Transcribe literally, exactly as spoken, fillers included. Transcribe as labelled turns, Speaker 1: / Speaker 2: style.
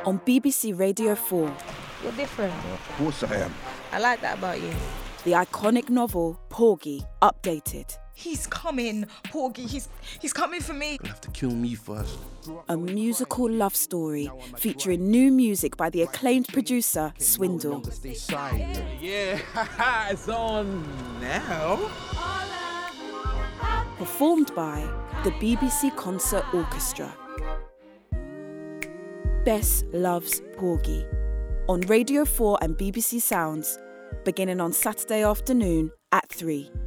Speaker 1: on B B C Radio four.
Speaker 2: You're different.
Speaker 3: Of course I am.
Speaker 2: I like that about you.
Speaker 1: The iconic novel, Porgy, updated.
Speaker 4: He's coming, Porgy. He's he's coming for me.
Speaker 3: You'll have to kill me first.
Speaker 1: A musical love story featuring new music by the acclaimed producer, Swindle.
Speaker 5: Yeah, it's on now.
Speaker 1: Performed by the B B C Concert Orchestra. Bess loves Porgy. On Radio four and B B C Sounds, beginning on Saturday afternoon at three.